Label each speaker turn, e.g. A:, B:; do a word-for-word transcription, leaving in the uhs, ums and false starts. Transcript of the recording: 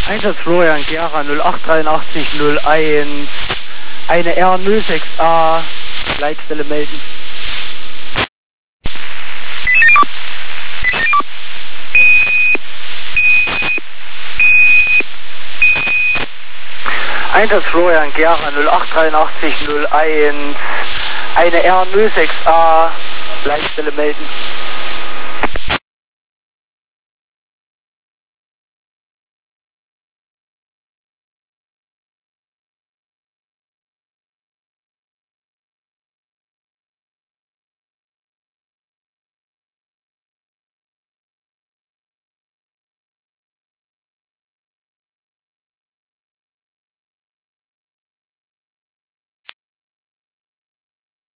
A: Einsatz Florian Gera null acht acht drei null eins, eine R null sechs A, Leitstelle melden. Einsatz Florian Gera null acht acht drei null eins, eine R null sechs A, Leitstelle melden.